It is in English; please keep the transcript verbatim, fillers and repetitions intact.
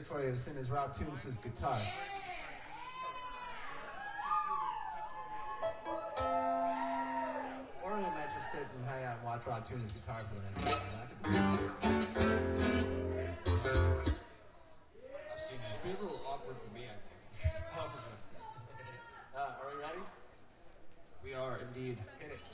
music for you as soon as Rob tunes his guitar. Or we might just sit and hang out and watch Rob tune his guitar for the next hour. That could be I've seen it. It'd be a little awkward for me, I think. uh, are we ready? We are indeed. Hit it.